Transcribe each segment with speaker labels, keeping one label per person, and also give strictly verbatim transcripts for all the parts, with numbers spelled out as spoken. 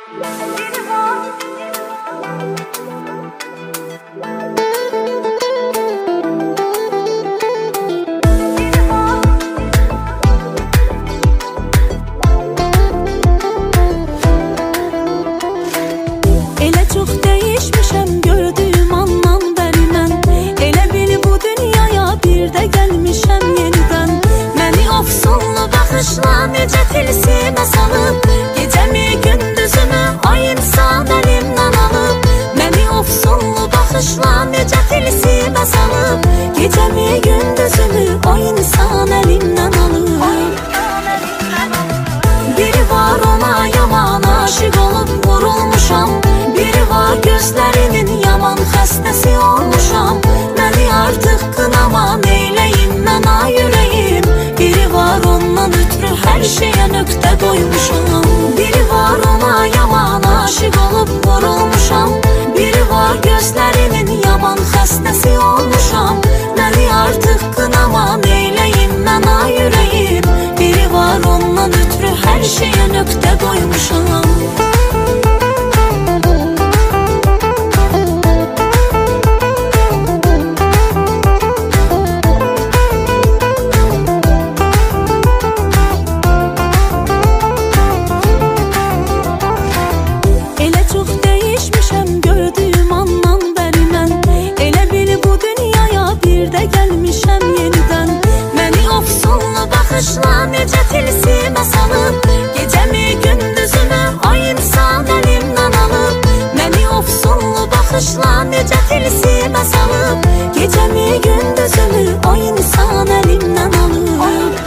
Speaker 1: Necə tilsimə salıb gecəmi gündüzümü o insan əlimdən alıb. Məni ofsunlu baxışla necə tilsimə salıb gecəmi gündüzümü o insan əlimdən alıb. Biri var ona yaman aşıq olub vurulmuşam, biri var gözlərinin yaman xəstəsi olmuşam. Məni artıq qınama neyləyim mən ay ürəyim, biri var ondan ötürü hər şeyə nöqtə qoymuşam. Biri var ona yaman aşıq olub vurulmuşam, biri var gözlərinin yaman xəstəsi olmuşam. Məni artıq qınama neyləyim mən ay ürəyim, biri var ondan ötürü hər şeyə nöqtə qoymuşam. Baxışla necə tilsimə salıb gecəmi gündüzümü o insan əlimdən alıb. Məni ofsunlu baxışla necə tilsimə salıb gecəmi gündüzümü o insan əlimdən alıb.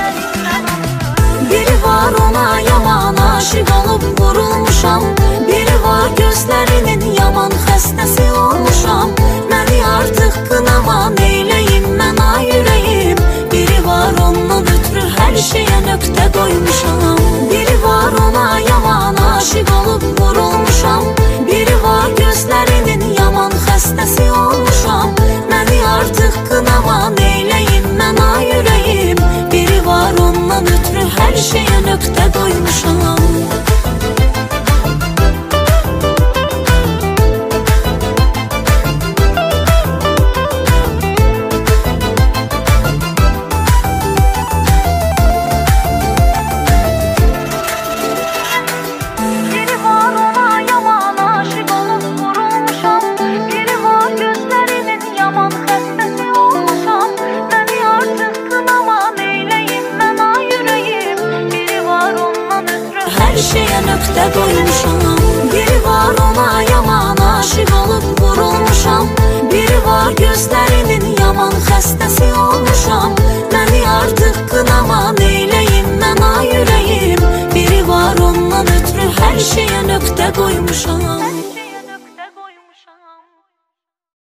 Speaker 1: Biri var ona yaman aşıq olub vurulmuşam, biri var gözlərinin yaman xəstəsi olmuşam. Məni artıq qınama neyləyim mən ay ürəyim, biri var ondan ötürü hər şeyə nöqtə qoymuşam. Biri var ona yaman aşıq olub vurulmuşam, biri var gözlərinin yaman xəstəsi olmuşam. Məni artıq qınama neyləyim mən ay ürəyim, biri var ondan ötürü hər şeyə nöqtə qoymuşam. Hər şeyə nöqtə qoymuşam.